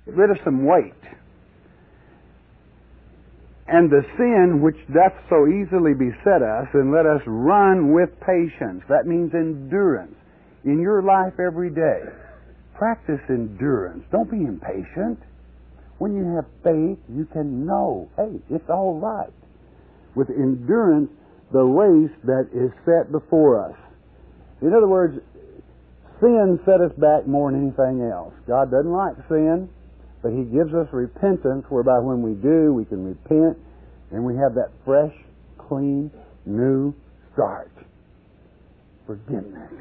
rid of some weight. And the sin which doth so easily beset us, and let us run with patience. That means endurance. In your life every day, practice endurance. Don't be impatient. When you have faith, you can know, hey, it's all right. With endurance, the race that is set before us. In other words, sin set us back more than anything else. God doesn't like sin, but He gives us repentance, whereby when we do, we can repent, and we have that fresh, clean, new start. Forgiveness.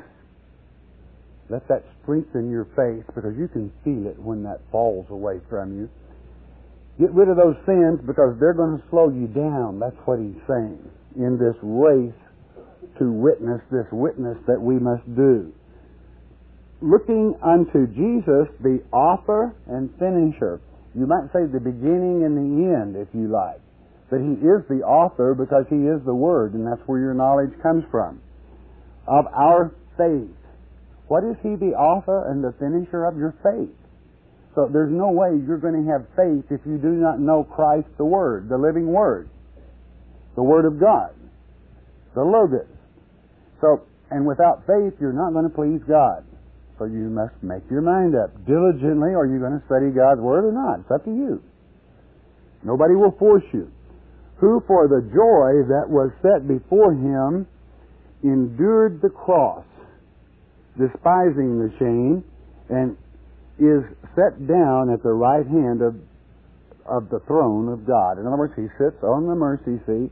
Let that strengthen your faith, because you can feel it when that falls away from you. Get rid of those sins, because they're going to slow you down. That's what He's saying in this race to witness, this witness that we must do. Looking unto Jesus, the author and finisher. You might say the beginning and the end, if you like. But He is the author because He is the Word, and that's where your knowledge comes from. Of our faith. What is He the author and the finisher of your faith? So there's no way you're going to have faith if you do not know Christ the Word, the living Word, the Word of God, the Logos. So, and without faith, you're not going to please God. So you must make your mind up. Diligently, are you going to study God's Word or not? It's up to you. Nobody will force you. Who for the joy that was set before Him endured the cross, despising the shame, and is set down at the right hand of the throne of God. In other words, He sits on the mercy seat.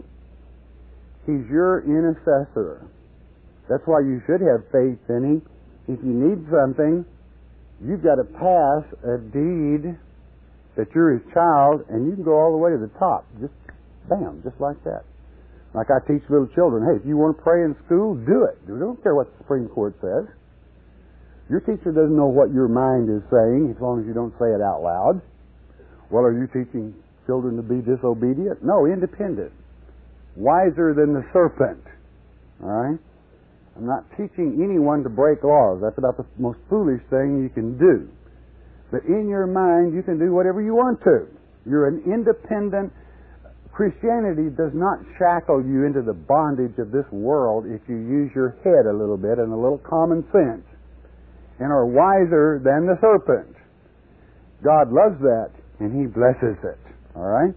He's your intercessor. That's why you should have faith in Him. If you need something, you've got to pass a deed that you're His child, and you can go all the way to the top. Just bam, just like that. Like I teach little children, hey, if you want to pray in school, do it. We don't care what the Supreme Court says. Your teacher doesn't know what your mind is saying as long as you don't say it out loud. Well, are you teaching children to be disobedient? No, independent. Wiser than the serpent. All right? I'm not teaching anyone to break laws. That's about the most foolish thing you can do. But in your mind, you can do whatever you want to. You're an independent. Christianity does not shackle you into the bondage of this world if you use your head a little bit and a little common sense and are wiser than the serpent. God loves that, and He blesses it. All right?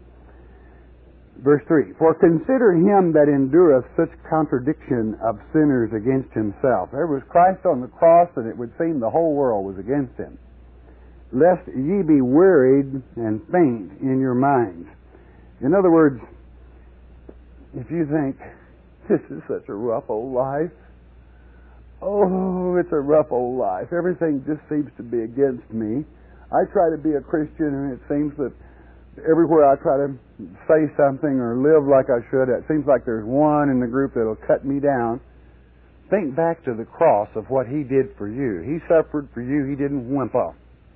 Verse 3, For consider Him that endureth such contradiction of sinners against Himself. There was Christ on the cross, and it would seem the whole world was against Him. Lest ye be wearied and faint in your minds. In other words, if you think, this is such a rough old life. Oh, it's a rough old life. Everything just seems to be against me. I try to be a Christian, and it seems that everywhere I try to say something or live like I should, it seems like there's one in the group that'll cut me down. Think back to the cross of what He did for you. He suffered for you. He didn't whimper.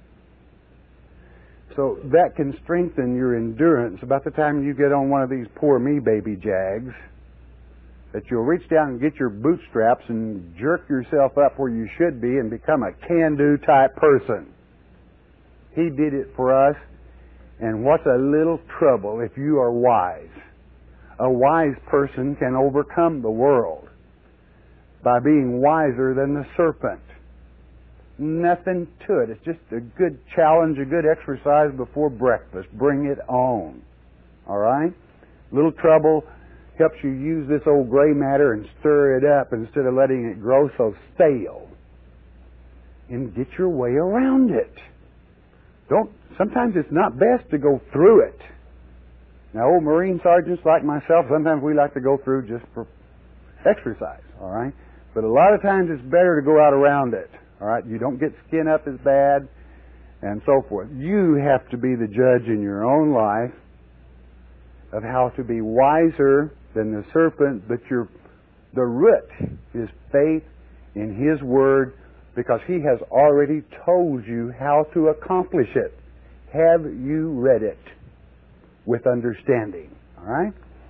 So that can strengthen your endurance. About the time you get on one of these poor me baby jags, that you'll reach down and get your bootstraps and jerk yourself up where you should be and become a can-do type person. He did it for us. And what's a little trouble if you are wise? A wise person can overcome the world by being wiser than the serpent. Nothing to it. It's just a good challenge, a good exercise before breakfast. Bring it on. All right? Little trouble helps you use this old gray matter and stir it up instead of letting it grow so stale. And get your way around it. Sometimes it's not best to go through it. Now, old Marine sergeants like myself, sometimes we like to go through just for exercise, all right? But a lot of times it's better to go out around it, all right? You don't get skin up as bad and so forth. You have to be the judge in your own life of how to be wiser than the serpent, but the root is faith in His Word, because He has already told you how to accomplish it. Have you read it with understanding? All right?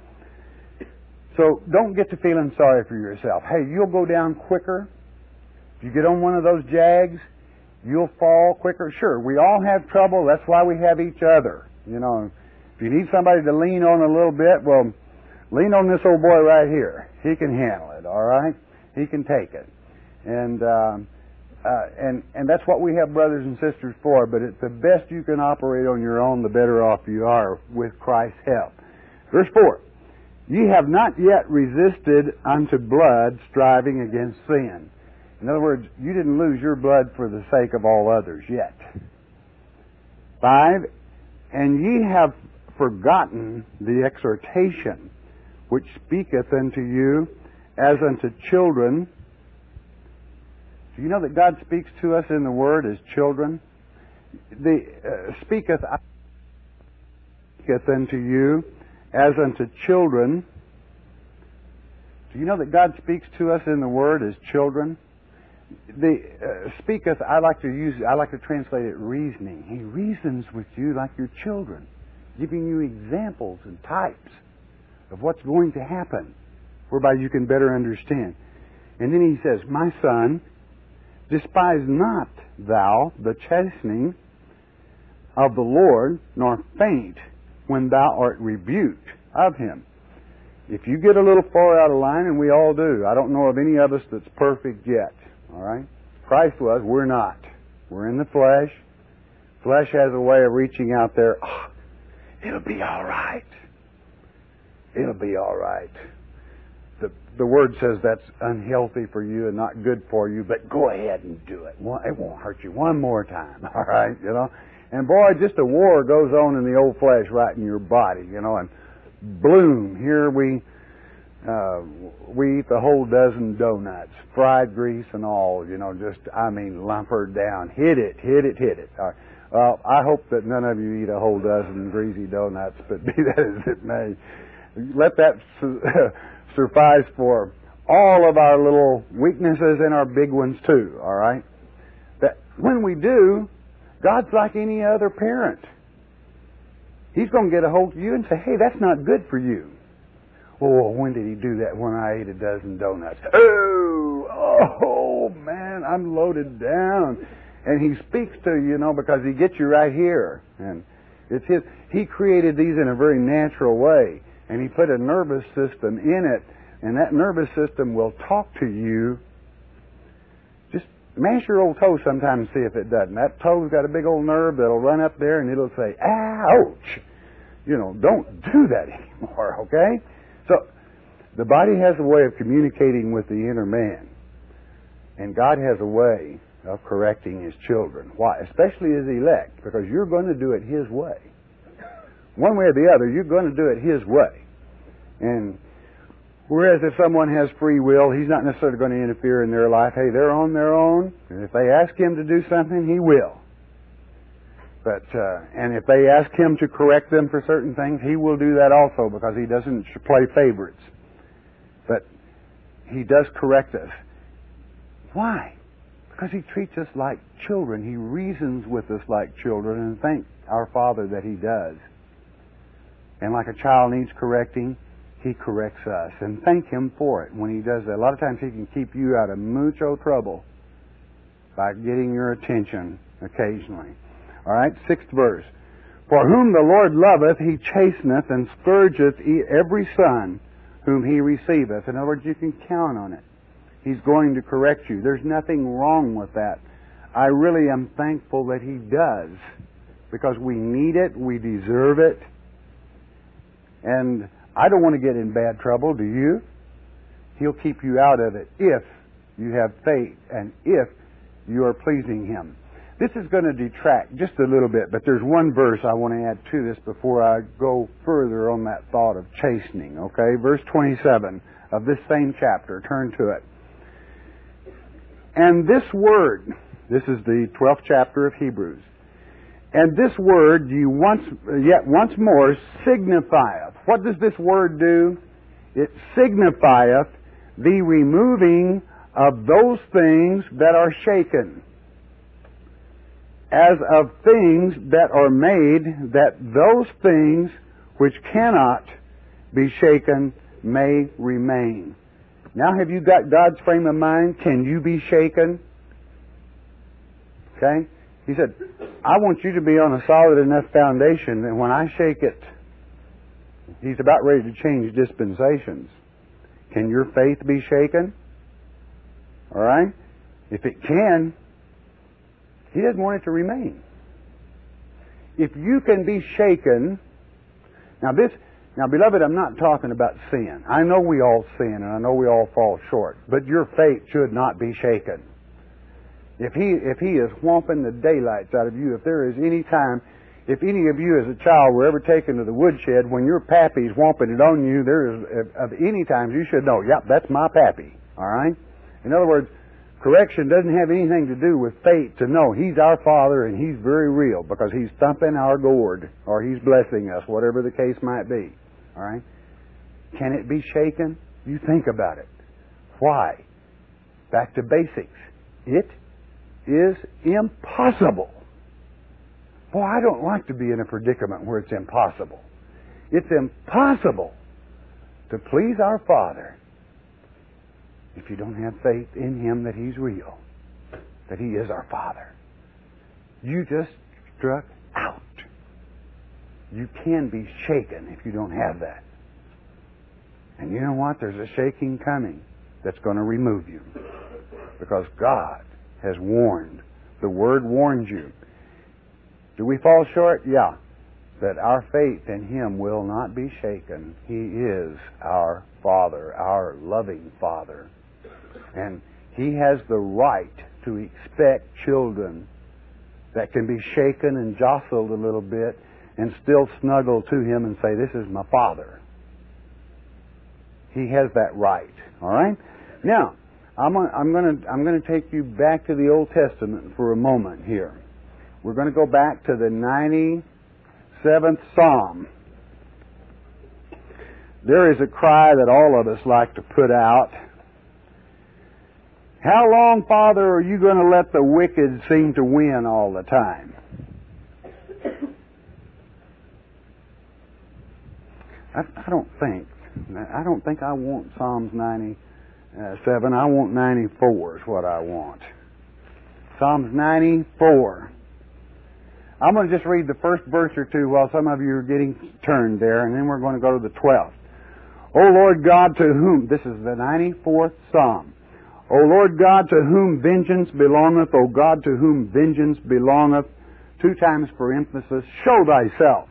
So don't get to feeling sorry for yourself. Hey, you'll go down quicker. If you get on one of those jags You'll fall quicker. Sure, we all have trouble. That's why we have each other. You know, if you need somebody to lean on a little bit, well, lean on this old boy right here. He can handle it, all right? He can take it. And that's what we have brothers and sisters for, but it's the best you can operate on your own, the better off you are with Christ's help. Verse 4, ye have not yet resisted unto blood, striving against sin. In other words, you didn't lose your blood for the sake of all others yet. 5, and ye have forgotten the exhortation which speaketh unto you as unto children. Do you know that God speaks to us in the Word as children? Speaketh unto you as unto children. Do you know that God speaks to us in the Word as children? Speaketh, I like to translate it reasoning. He reasons with you like your children, giving you examples and types of what's going to happen, whereby you can better understand. And then he says, my son, despise not thou the chastening of the Lord, nor faint when thou art rebuked of him. If you get a little far out of line, and we all do, I don't know of any of us that's perfect yet. All right? Christ was. We're not. We're in the flesh. Flesh has a way of reaching out there. Oh, it'll be all right. It'll be all right. The Word says that's unhealthy for you and not good for you, but go ahead and do it. It won't hurt you one more time. All right? You know? And boy, just a war goes on in the old flesh right in your body, you know, and bloom. Here we eat the whole dozen donuts, fried grease and all, you know, lump her down. Hit it. All right. Well, I hope that none of you eat a whole dozen greasy donuts, but be that as it may, let that suffice for all of our little weaknesses and our big ones too, all right? That when we do, God's like any other parent. He's going to get a hold of you and say, hey, that's not good for you. Oh, when did he do that? When I ate a dozen donuts. Oh, man, I'm loaded down. And he speaks to you, you know, because he gets you right here. And it's his. He created these in a very natural way. And he put a nervous system in it. And that nervous system will talk to you. Just mash your old toe sometime and see if it doesn't. That toe's got a big old nerve that'll run up there and it'll say, ouch! You know, don't do that anymore, okay? So, the body has a way of communicating with the inner man. And God has a way of correcting His children. Why? Especially His elect. Because you're going to do it His way. One way or the other, you're going to do it His way. And whereas if someone has free will, He's not necessarily going to interfere in their life. Hey, they're on their own. And if they ask Him to do something, He will. But and if they ask Him to correct them for certain things, He will do that also, because He doesn't play favorites. But He does correct us. Why? Because He treats us like children. He reasons with us like children, and thank our Father that He does. And like a child needs correcting, He corrects us. And thank Him for it when He does that. A lot of times He can keep you out of mucho trouble by getting your attention occasionally. All right, 6th verse. For whom the Lord loveth, He chasteneth, and scourgeth every son whom He receiveth. In other words, you can count on it. He's going to correct you. There's nothing wrong with that. I really am thankful that He does, because we need it, we deserve it. And I don't want to get in bad trouble, do you? He'll keep you out of it if you have faith and if you are pleasing Him. This is going to detract just a little bit, but there's one verse I want to add to this before I go further on that thought of chastening, okay? Verse 27 of this same chapter. Turn to it. And this word, this is the 12th chapter of Hebrews, and this word yet once more signifieth. What does this word do? It signifieth the removing of those things that are shaken, as of things that are made, that those things which cannot be shaken may remain. Now, have you got God's frame of mind? Can you be shaken? Okay? He said, I want you to be on a solid enough foundation that when I shake it, He's about ready to change dispensations. Can your faith be shaken? All right? If it can, He doesn't want it to remain. If you can be shaken, now beloved, I'm not talking about sin. I know we all sin and I know we all fall short, but your faith should not be shaken. If he is whomping the daylights out of you, if there is any time, if any of you as a child were ever taken to the woodshed when your pappy's whomping it on you, there is of any times you should know, yep, that's my pappy. All right? In other words, correction doesn't have anything to do with faith to know He's our Father and He's very real because He's thumping our gourd or He's blessing us, whatever the case might be. All right? Can it be shaken? You think about it. Why? Back to basics. It is impossible. Boy, I don't like to be in a predicament where it's impossible. It's impossible to please our Father if you don't have faith in Him that He's real, that He is our Father. You just struck out. You can be shaken if you don't have that. And you know what? There's a shaking coming that's going to remove you. Because God has warned. The Word warns you. Do we fall short? Yeah. That our faith in Him will not be shaken. He is our Father, our loving Father. And He has the right to expect children that can be shaken and jostled a little bit and still snuggle to Him and say, this is my Father. He has that right. All right? Now, I'm going to take you back to the Old Testament for a moment here. We're going to go back to the 97th Psalm. There is a cry that all of us like to put out. How long, Father, are you going to let the wicked seem to win all the time? I don't think I want Psalms 97. I want 94 is what I want. Psalms 94. I'm going to just read the first verse or two while some of you are getting turned there, and then we're going to go to the 12th. O Lord God, to whom, this is the 94th Psalm. O Lord God, to whom vengeance belongeth, O God, to whom vengeance belongeth, two times for emphasis, show thyself.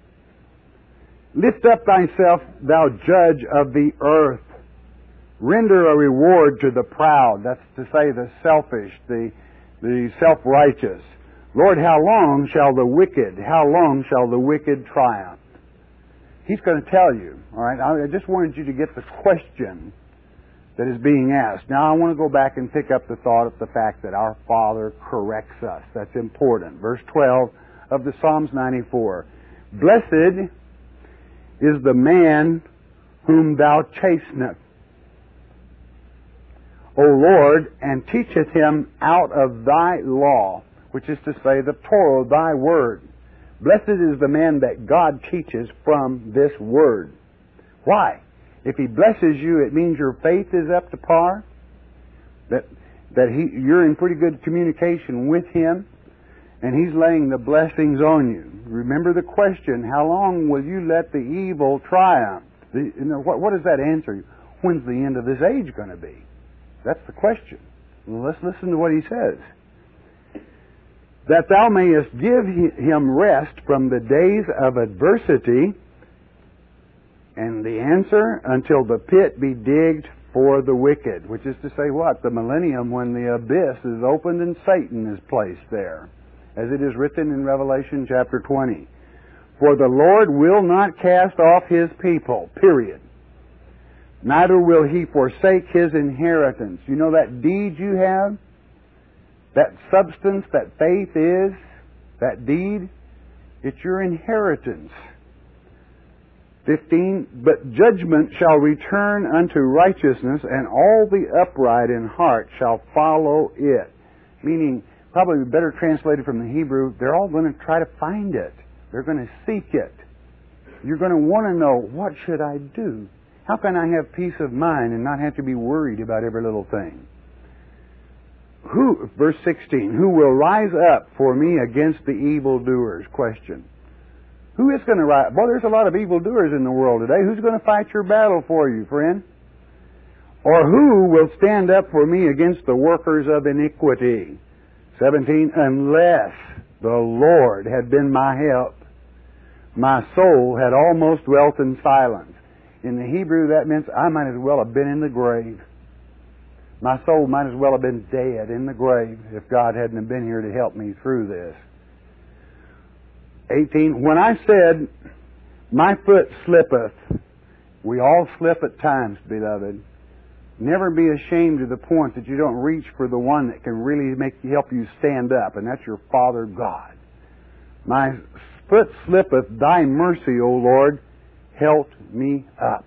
Lift up thyself, thou judge of the earth. Render a reward to the proud, that's to say the selfish, the self-righteous. Lord, how long shall the wicked triumph? He's going to tell you, all right? I just wanted you to get the question that is being asked. Now, I want to go back and pick up the thought of the fact that our Father corrects us. That's important. Verse 12 of the Psalms 94. Blessed is the man whom thou chastenest, O Lord, and teacheth him out of thy law, which is to say the Torah, thy word. Blessed is the man that God teaches from this word. Why? If He blesses you, it means your faith is up to par, that you're in pretty good communication with Him, and He's laying the blessings on you. Remember the question, how long will you let the evil triumph? What does that answer you? When's the end of this age going to be? That's the question. Well, let's listen to what He says. That thou mayest give him rest from the days of adversity, and the answer, until the pit be digged for the wicked, which is to say what? The millennium when the abyss is opened and Satan is placed there, as it is written in Revelation chapter 20. For the Lord will not cast off His people, period. Neither will He forsake His inheritance. You know that deed you have? That substance, that faith is, that deed, it's your inheritance. 15, but judgment shall return unto righteousness, and all the upright in heart shall follow it. Meaning, probably better translated from the Hebrew, they're all going to try to find it. They're going to seek it. You're going to want to know, what should I do? How can I have peace of mind and not have to be worried about every little thing? Verse 16, who will rise up for me against the evildoers? Question. Who is going to rise? Well, there's a lot of evildoers in the world today. Who's going to fight your battle for you, friend? Or who will stand up for me against the workers of iniquity? 17, unless the Lord had been my help, my soul had almost dwelt in silence. In the Hebrew, that means I might as well have been in the grave. My soul might as well have been dead in the grave if God hadn't have been here to help me through this. 18, when I said, my foot slippeth, we all slip at times, beloved. Never be ashamed to the point that you don't reach for the one that can really help you stand up, and that's your Father God. My foot slippeth, thy mercy, O Lord, held me up.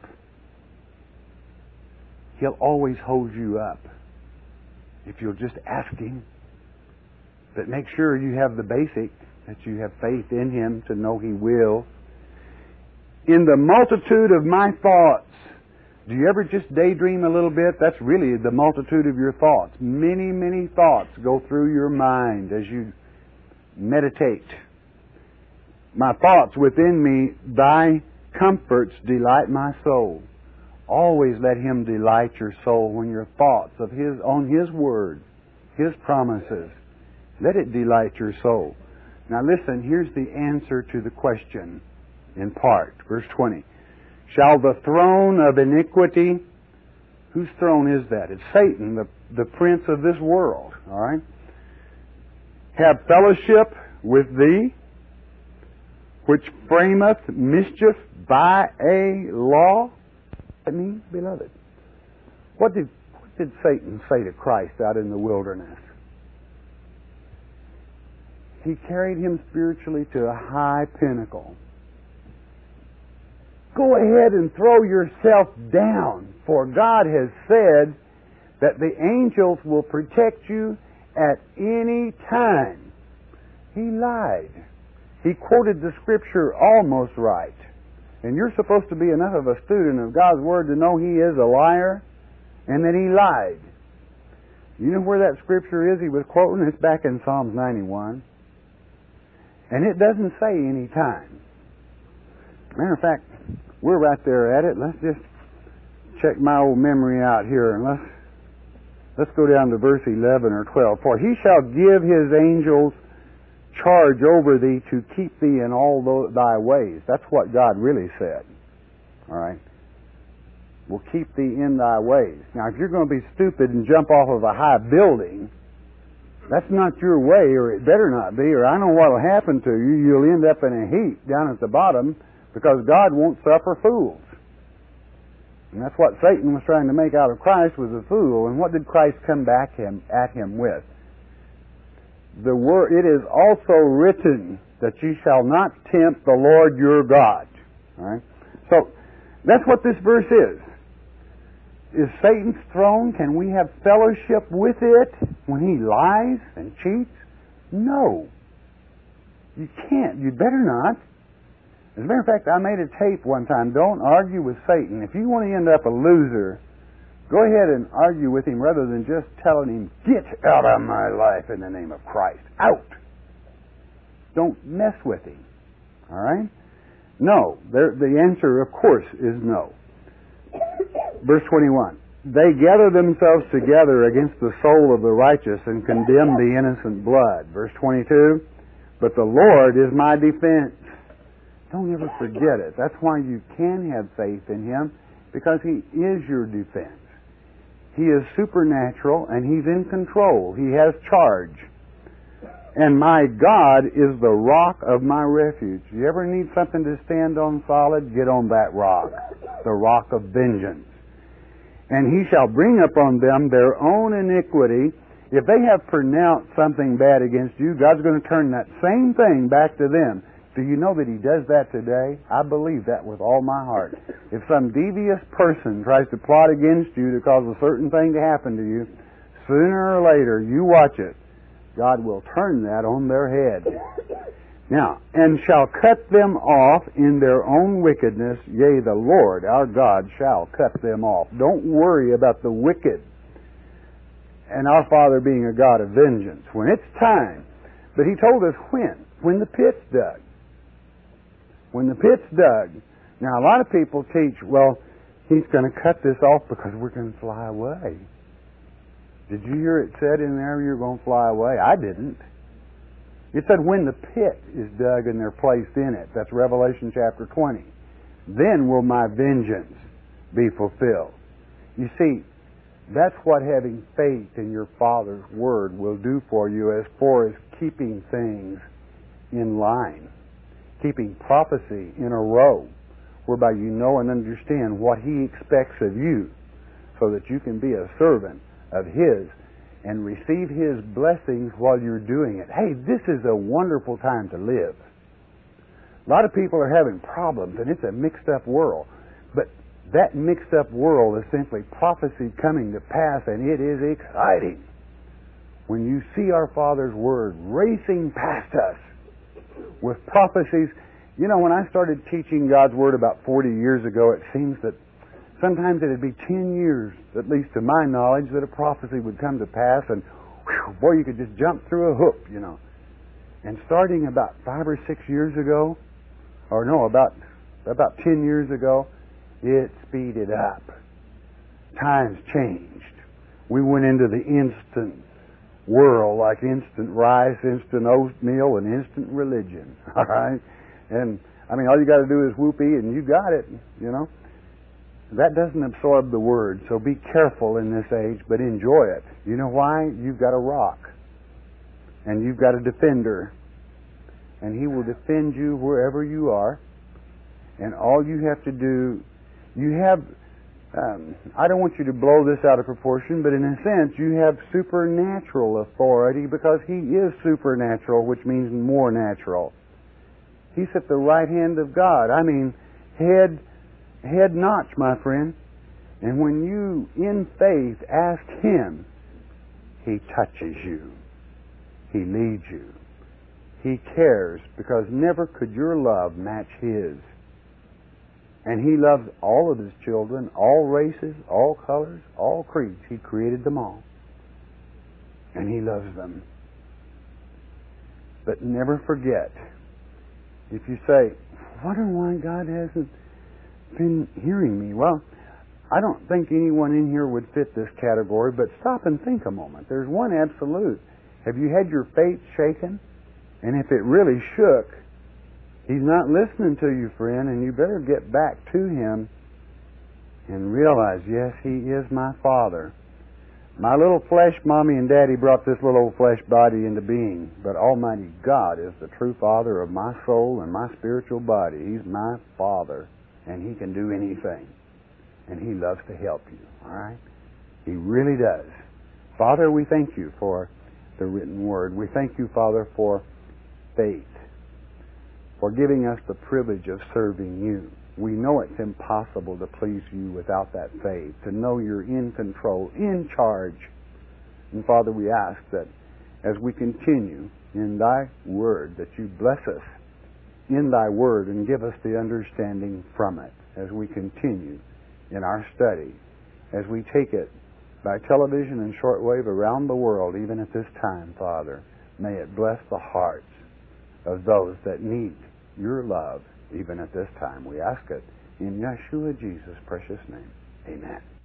He'll always hold you up if you'll just ask Him. But make sure you have the basic, that you have faith in Him to know He will. In the multitude of my thoughts, do you ever just daydream a little bit? That's really the multitude of your thoughts. Many, many thoughts go through your mind as you meditate. My thoughts within me, thy comforts delight my soul. Always let Him delight your soul when your thoughts of on His Word, His promises. Let it delight your soul. Now listen, here's the answer to the question in part. Verse 20. Shall the throne of iniquity, whose throne is that? It's Satan, the prince of this world, all right? Have fellowship with thee, which frameth mischief by a law? That means, beloved, what did Satan say to Christ out in the wilderness? He carried him spiritually to a high pinnacle. Go ahead and throw yourself down, for God has said that the angels will protect you at any time. He lied. He quoted the Scripture almost right. And you're supposed to be enough of a student of God's Word to know He is a liar and that He lied. You know where that Scripture is He was quoting? It's back in Psalms 91. And it doesn't say any time. Matter of fact, we're right there at it. Let's just check my old memory out here, and let's go down to verse 11 or 12. For He shall give His angels charge over thee to keep thee in all thy ways. That's what God really said. All right? Will keep thee in thy ways. Now, if you're going to be stupid and jump off of a high building, that's not your way, or it better not be, or I know what will happen to you. You'll end up in a heap down at the bottom, because God won't suffer fools. And that's what Satan was trying to make out of Christ, was a fool. And what did Christ come back at him with? The word, it is also written that you shall not tempt the Lord your God. All right? So that's what this verse is. Is Satan's throne, can we have fellowship with it when he lies and cheats? No. You can't. You better not. As a matter of fact, I made a tape one time. Don't argue with Satan. If you want to end up a loser, go ahead and argue with him rather than just telling him, get out of my life in the name of Christ. Out. Don't mess with him. All right? No. The answer, of course, is no. Verse 21. They gather themselves together against the soul of the righteous and condemn the innocent blood. Verse 22. But the Lord is my defense. Don't ever forget it. That's why you can have faith in Him, because He is your defense. He is supernatural, and He's in control. He has charge. And my God is the rock of my refuge. You ever need something to stand on solid? Get on that rock, the rock of vengeance. And He shall bring upon them their own iniquity. If they have pronounced something bad against you, God's going to turn that same thing back to them. Do you know that He does that today? I believe that with all my heart. If some devious person tries to plot against you to cause a certain thing to happen to you, sooner or later, you watch it, God will turn that on their head. Now, and shall cut them off in their own wickedness, yea, the Lord our God shall cut them off. Don't worry about the wicked. And our Father being a God of vengeance. When it's time. But He told us when. When the pit's dug. When the pit's dug. Now, a lot of people teach, well, He's going to cut this off because we're going to fly away. Did you hear it said in there you're going to fly away? I didn't. It said when the pit is dug and they're placed in it. That's Revelation chapter 20. Then will my vengeance be fulfilled. You see, that's what having faith in your Father's Word will do for you as far as keeping things in line. Keeping prophecy in a row, whereby you know and understand what He expects of you, so that you can be a servant of His and receive His blessings while you're doing it. Hey, this is a wonderful time to live. A lot of people are having problems, and it's a mixed-up world. But that mixed-up world is simply prophecy coming to pass, and it is exciting. When you see our Father's Word racing past us with prophecies. You know, when I started teaching God's Word about 40 years ago, it seems that sometimes it would be 10 years, at least to my knowledge, that a prophecy would come to pass, and whew, boy, you could just jump through a hoop, you know. And starting about 5 or 6 years ago, or no, about 10 years ago, it speeded up. Times changed. We went into the instant world, like instant rice, instant oatmeal, and instant religion. All right? And, I mean, all you got to do is whoopee, and you got it, you know. That doesn't absorb the Word, so be careful in this age, but enjoy it. You know why? You've got a rock, and you've got a defender, and He will defend you wherever you are, and all you have to do, you have, I don't want you to blow this out of proportion, but in a sense, you have supernatural authority because He is supernatural, which means more natural. He's at the right hand of God. I mean, head notch, my friend. And when you, in faith, ask Him, He touches you. He leads you. He cares, because never could your love match His. And He loves all of His children, all races, all colors, all creeds. He created them all. And He loves them. But never forget, if you say, wonder why God hasn't been hearing me. Well, I don't think anyone in here would fit this category, but stop and think a moment. There's one absolute. Have you had your faith shaken? And if it really shook, He's not listening to you, friend, and you better get back to Him and realize, yes, He is my Father. My little flesh mommy and daddy brought this little old flesh body into being, but Almighty God is the true Father of my soul and my spiritual body. He's my Father, and He can do anything, and He loves to help you, all right? He really does. Father, we thank You for the written Word. We thank You, Father, for faith, for giving us the privilege of serving You. We know it's impossible to please You without that faith, to know You're in control, in charge. And Father, we ask that as we continue in Thy Word, that You bless us in Thy Word and give us the understanding from it as we continue in our study, as we take it by television and shortwave around the world, even at this time, Father. May it bless the hearts of those that need Your love even at this time. We ask it in Yeshua Jesus' precious name. Amen.